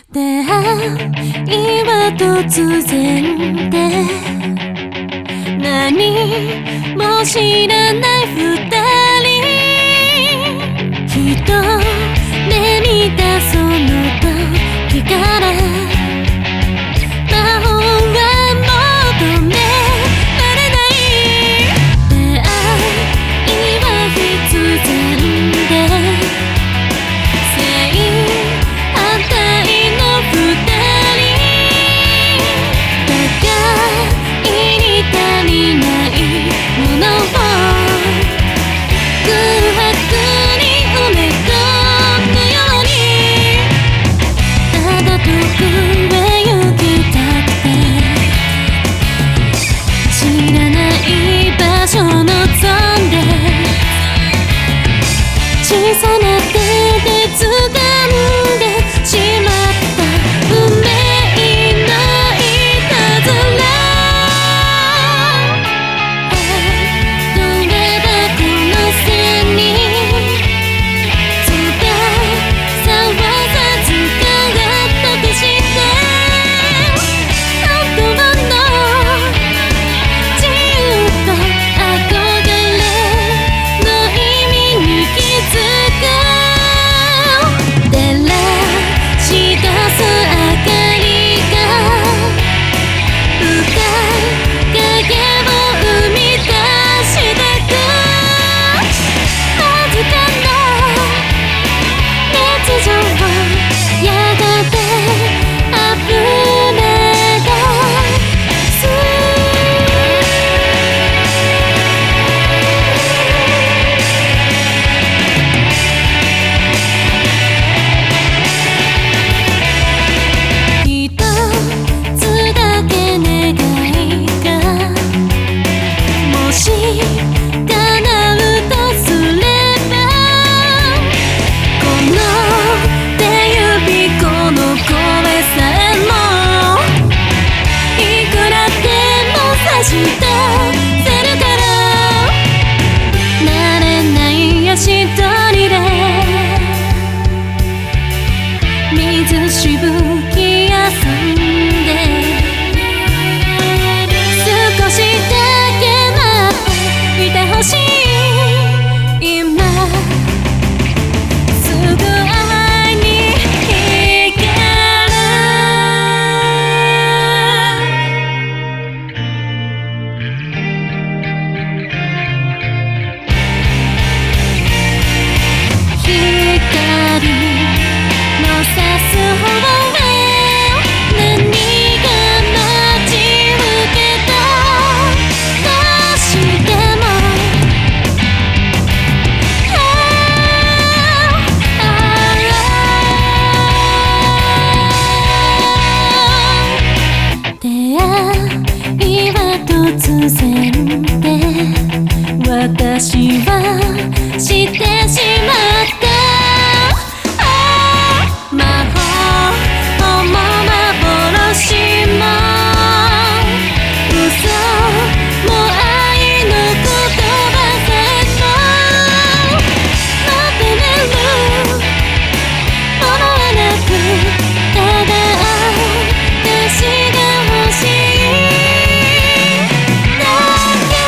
出会いは突然で何も知らない二人ひと目見たその時から魔法は求められない出会いは必然で正反対の二人互いに足りないものを空白に埋め込むようにただ遠くへ行きたくて知らない場所望んで小さな手で掴んでしまった運命のいたずらどれだこの線に翼さずから得して本当の自由と憧れの意味に気づく照らし出す明かりが深い影を生み出してくわずかな熱情をやがて溢れ出す一つだけ願いがもし叶うとすればこの手指この声さえもいくらでも差し出せるから慣れない足取りで水しぶき遊んで少しだけ待っていてほしい今すぐ会いに行ける光の差す方へ何が待ち受けたとしても出会いは突然で私は知ってしまった魔法も幻も嘘も愛の言葉さえも求めるものはなくただ私が欲しいだけ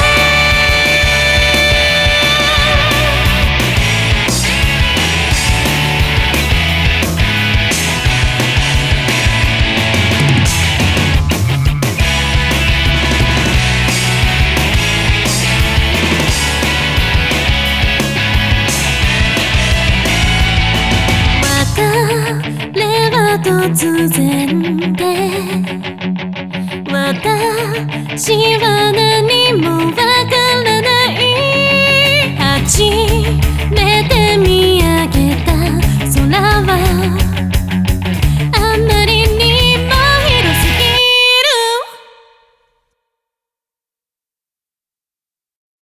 別れは突然で私は何もわからない初めて見